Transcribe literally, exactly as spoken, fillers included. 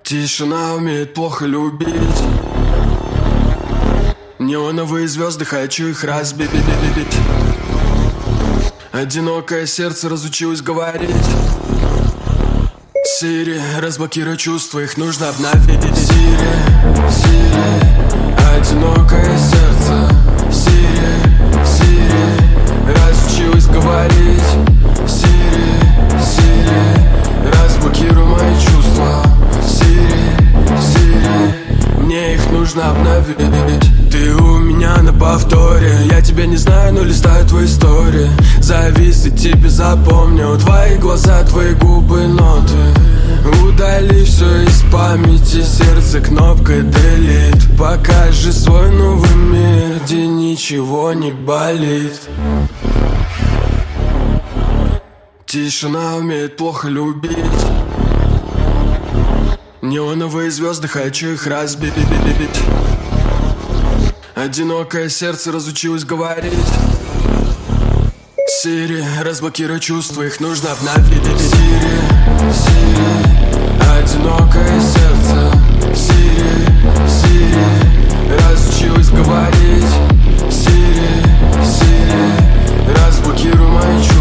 Тишина умеет плохо любить. Неоновые звезды, хочу их разбить. Одинокое сердце разучилось говорить. Сири, разблокируй чувства, их нужно обновить. Сири, Сири, одинокое сердце. Сири, Сири, разучилась говорить. Сири, Сири, разблокируй мои чувства. Сири, Сири, мне их нужно обновить. Ты у меня на повторе, я тебя не знаю, но листаю твои истории. Завис и тебе запомнил твои глаза, твои губы, ноты. Удали все из памяти, сердце кнопкой delete. Покажи свой новый мир, где ничего не болит. Тишина умеет плохо любить. Неоновые звезды, хочу их разбить. Одинокое сердце разучилось говорить. Сири, разблокируй чувства, их нужно обновить. Сири, Сири, одинокое сердце. Сири, Сири, разучилась говорить. Сири, Сири, разблокируй мои чувства.